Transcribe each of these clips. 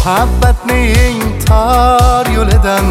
muhabbatning tor yo'lidan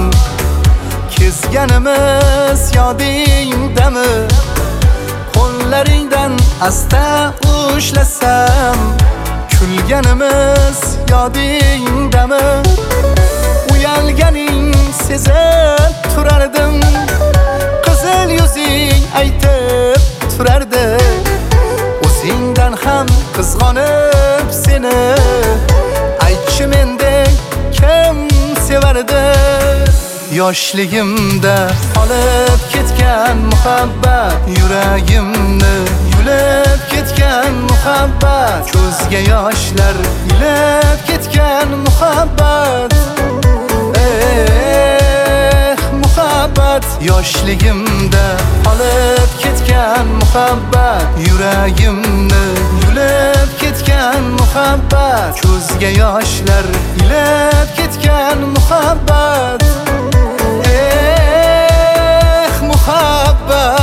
kezganimiz yodingdami? Qo'llaringdan asta ushlasam kulganimiz yodingdami? Uyalganing sezib turardim, qizil yuzing aytib turardi. O'zingdan ham qizg'onib seni aytchi mendek kim sevardi? Yoshligimda olib ketgan muhabbat, yuragimni yulib ketgan muhabbat, ko'zga yoshlar ilib ketgan muhabbat. Muhabbat, yoshligimda olib ketgan muhabbat, yuragimni yulib ketgan muhabbat, ko'zga yoshlar ilib ketgan muhabbat. Muhabbat.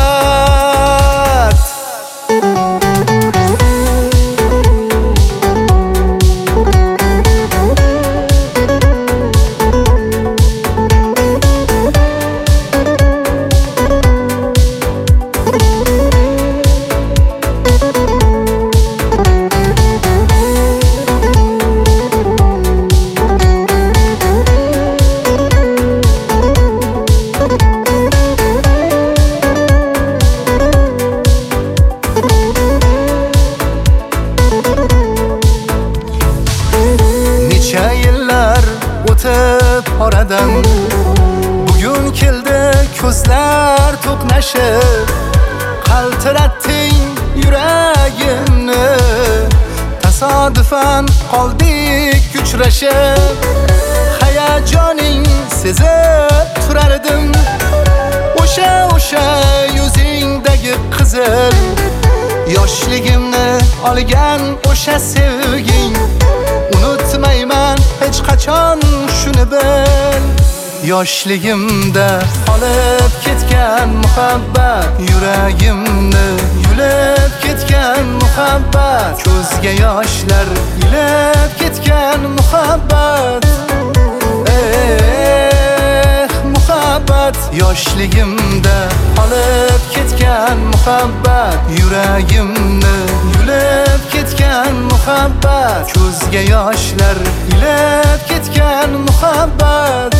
Oradan bugun keldi ko'zlar to'qnashib, qaltiratding yuragimni. Tasodifan qoldik uchrashib, hayajoning sezib turardim. O'sha yuzingdagi qizil, yoshligimni olgan o'sha sevging. Unutmayman hech qachon, shuni bil. Yoshligimda olib ketgan muhabbat, yuragimni yulib ketgan muhabbat, ko'zga yoshlar ilib ketgan muhabbat. Muhabbat, yoshligimda olib ketgan muhabbat, yuragimni yulib ketgan muhabbat, ko'zga yoshlar ilib ketgan muhabbat.